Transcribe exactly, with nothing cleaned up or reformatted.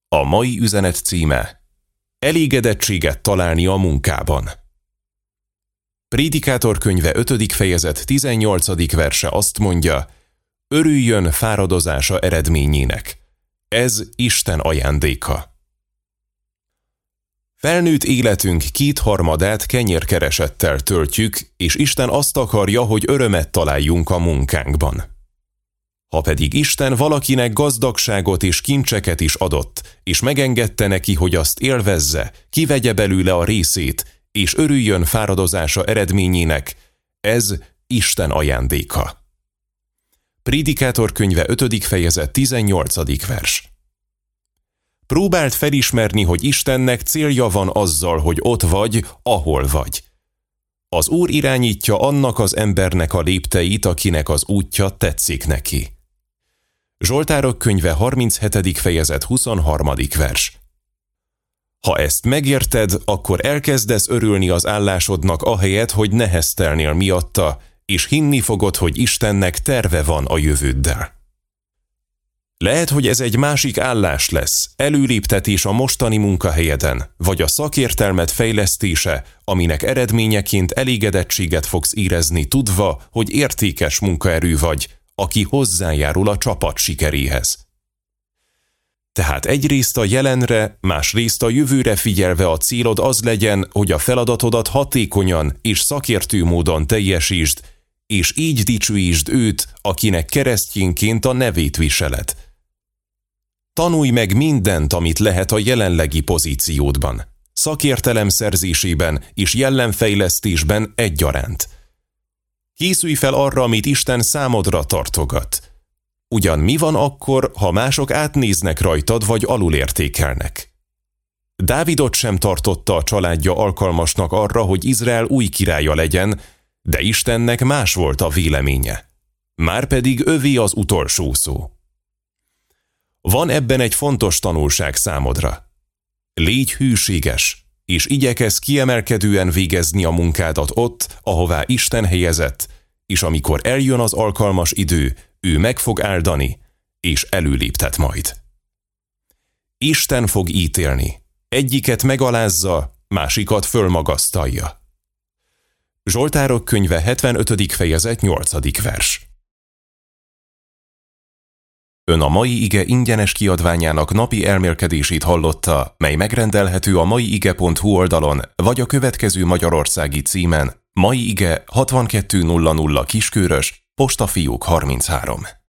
A mai üzenet címe: elégedettséget találni a munkában. Prédikátor könyve ötödik fejezet tizennyolcadik verse azt mondja: örüljön fáradozása eredményének. Ez Isten ajándéka. Felnőtt életünk kétharmadát kenyérkeresettel töltjük, és Isten azt akarja, hogy örömet találjunk a munkánkban. Ha pedig Isten valakinek gazdagságot és kincseket is adott, és megengedte neki, hogy azt élvezze, kivegye belőle a részét, és örüljön fáradozása eredményének, ez Isten ajándéka. Prédikátor könyve ötödik fejezet tizennyolcadik vers. Próbáld felismerni, hogy Istennek célja van azzal, hogy ott vagy, ahol vagy. Az Úr irányítja annak az embernek a lépteit, akinek az útja tetszik neki. Zsoltárok könyve harminchetedik fejezet huszonharmadik vers. Ha ezt megérted, akkor elkezdesz örülni az állásodnak ahelyett, hogy neheztelnél miatta, és hinni fogod, hogy Istennek terve van a jövőddel. Lehet, hogy ez egy másik állás lesz, előléptetés a mostani munkahelyeden, vagy a szakértelmed fejlesztése, aminek eredményeként elégedettséget fogsz érezni, tudva, hogy értékes munkaerő vagy, aki hozzájárul a csapat sikeréhez. Tehát egyrészt a jelenre, másrészt a jövőre figyelve a célod az legyen, hogy a feladatodat hatékonyan és szakértő módon teljesítsd, és így dicsőítsd őt, akinek keresztjénként a nevét viseled. Tanulj meg mindent, amit lehet a jelenlegi pozíciódban, szakértelem szerzésében és jellemfejlesztésben egyaránt. Készülj fel arra, amit Isten számodra tartogat. Ugyan mi van akkor, ha mások átnéznek rajtad vagy alulértékelnek? Dávidot sem tartotta a családja alkalmasnak arra, hogy Izrael új királya legyen, de Istennek más volt a véleménye. Márpedig övé az utolsó szó. Van ebben egy fontos tanulság számodra. Légy hűséges, és igyekezz kiemelkedően végezni a munkádat ott, ahová Isten helyezett, és amikor eljön az alkalmas idő, ő meg fog áldani, és előléptet majd. Isten fog ítélni. Egyiket megalázza, másikat fölmagasztalja. Zsoltárok könyve hetvenötödik fejezet nyolcadik vers. Ön a Mai Ige ingyenes kiadványának napi elmélkedését hallotta, mely megrendelhető a maiige pont hu oldalon, vagy a következő magyarországi címen: Mai Ige hatvankettő nulla nulla Kiskörös, Postafiók harminchárom.